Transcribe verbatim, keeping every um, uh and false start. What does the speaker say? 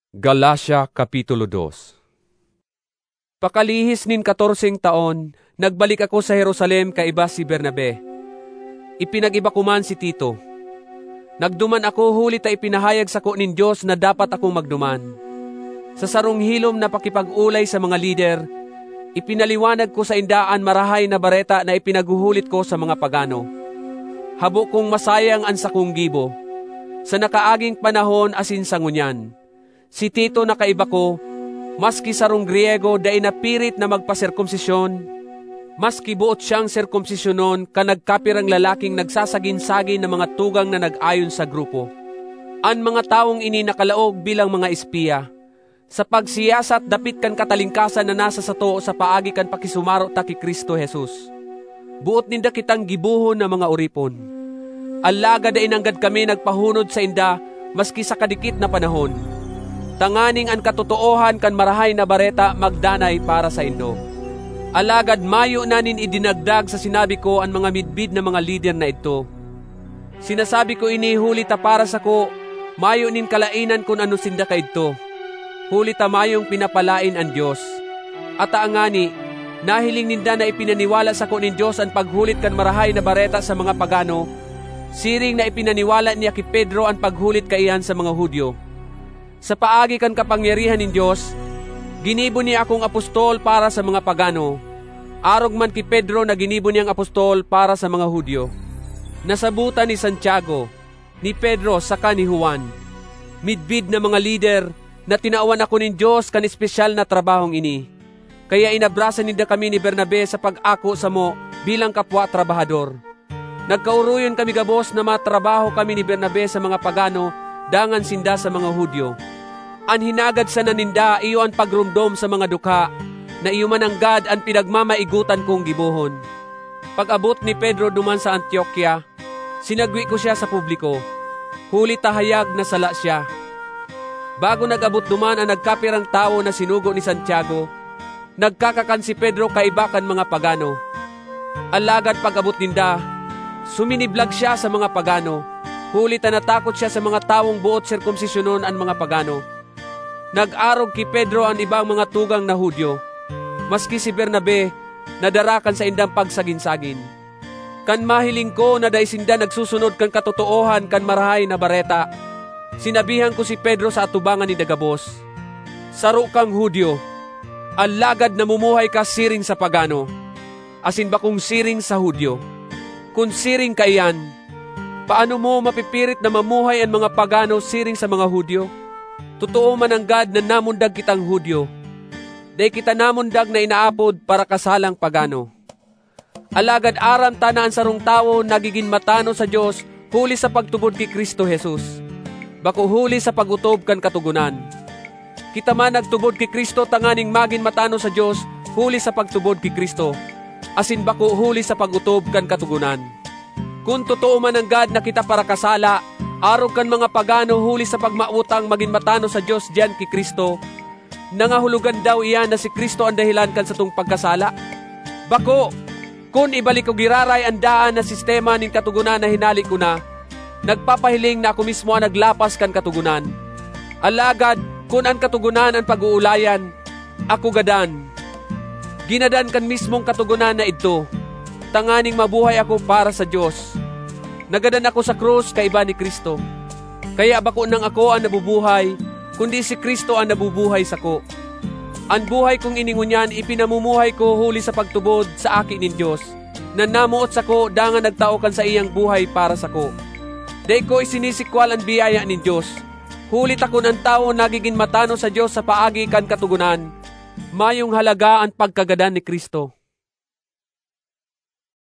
Galacia Kapitulo two. Pakalihis nin katorseng taon, nagbalik ako sa Jerusalem kaiba si Bernabe. Ipinag-iba ko man si Tito. Nagduman ako huli ta ipinahayag sako nin Diyos na dapat akong magduman. Sa sarong hilom na pakipag-ulay sa mga lider, ipinaliwanag ko sa indaan marahay na bareta na ipinaguhulit ko sa mga pagano. Habo kong masayang ang sakong gibo. Sa nakaaging panahon asin sa ngunyan. Si Tito na kaiba ko, maski sarong Griego dahil napirit na magpaserkomsisyon, maski buot siyang serkomsisyonon ka nagkapirang lalaking nagsasagin-sagin ng mga tugang na nag-ayon sa grupo. Ang mga taong ini nakalaog bilang mga espiya. Sa pagsiyasat dapit kan katalingkasan na nasa sato sa paagi kan pakisumaro ta ki Kristo Jesus. Buot ninda kitang gibuhon na mga uripon. Alaga da inanggad kami nagpahunod sa inda maski sa kadikit na panahon. Tanganing ang katotoohan kan marahay na bareta magdanay para sa indo. Alagad mayo nanin idinagdag sa sinabi ko ang mga midbid na mga lider na ito. Sinasabi ko ini huli ta para sa ko, mayo nin kalainan kung ano sinda ka ito. Huli ta mayong pinapalain ang Diyos. At aangani, nahiling ninda na ipinaniwala sa ko nin Diyos ang paghulit kan marahay na bareta sa mga pagano, siring na ipinaniwala niya ki Pedro ang paghulit kaiyan sa mga Hudyo. Sa paagi kan kapangyarihan ng Diyos, ginibo niya akong apostol para sa mga pagano, arog man ki Pedro na ginibo niyang apostol para sa mga Hudyo. Nasabutan ni Santiago, ni Pedro saka ni Juan, midbid na mga lider na tinaawan ako ng Diyos kan espesyal na trabahong ini. Kaya inabrasan ninda kami ni Bernabe sa pag-ako sa mo bilang kapwa trabahador. Nagkauruyon kami gabos na matrabaho kami ni Bernabe sa mga pagano, dangan sinda sa mga Hudyo. An hinagad sa naninda iyo ang pagrumdom sa mga duka, na iyo mananggad ang pinagmamaigutan kong gibuhon. Pag-abot ni Pedro duman sa Antioquia, sinagwi ko siya sa publiko. Huli tahayag na sala siya. Bago nag-abot duman ang nagkapirang tao na sinugo ni Santiago, nagkakakan si Pedro kaibakan mga pagano. Alagad pag-abot ninda, suminiblag siya sa mga pagano. Huli ta natakot siya sa mga taong buot serkomsisyonon ang mga pagano. Nag-arog ki Pedro ang ibang mga tugang na Hudyo. Maski si Bernabe, nadarakan sa indang pagsagin-sagin. Kan mahiling ko na dahil sinda nagsusunod kan katotoohan kan marahay na bareta, sinabihan ko si Pedro sa atubangan ni Dagabos, saro kang Hudyo, alagad namumuhay ka siring sa pagano, asin ba kung siring sa Hudyo? Kung siring ka iyan, paano mo mapipirit na mamuhay ang mga pagano siring sa mga Hudyo? Totoo man ang God na namundag kitang Hudyo. Day kita namundag na inaapod para kasalang pagano. Alagad aram ta na ang sarong tao nagiging matano sa Diyos huli sa pagtubod ki Kristo Jesus. Bako huli sa pagutob kan katugunan. Kita man nagtubod ki Kristo tanganing magin matano sa Diyos huli sa pagtubod ki Kristo. Asin bako huli sa pagutob kan katugunan. Kung totoo man ang God na kita para kasala, arog kan mga pagano huli sa pagmautang maging matano sa Diyos diyan ki Kristo, nangahulugan daw iyan na si Kristo ang dahilan kan sa tung pagkasala. Bako, kung ibalik ko giraray ang daan na sistema ning katugunan na hinali ko na, nagpapahiling na ako mismo ang naglapas kan katugunan. Alagad, kung ang katugunan ang pag-uulayan, ako gadan. Ginadan kan mismong katugunan na ito, tanganing mabuhay ako para sa Diyos. Nagadan ako sa krus kaiba ni Kristo. Kaya bako nang ako ang nabubuhay, kundi si Kristo ang nabubuhay sa ko. Ang buhay kong iningunyan ipinamumuhay ko huli sa pagtubod sa akin ni Diyos, na namuot sa ko dangan nagtaokan sa iyang buhay para sa ko. Day ko isinisikwal ang biyaya ni Diyos. Hulit ako ng tao nagiging matano sa Diyos sa paagi kan katugunan. Mayong halaga ang pagkagadan ni Kristo.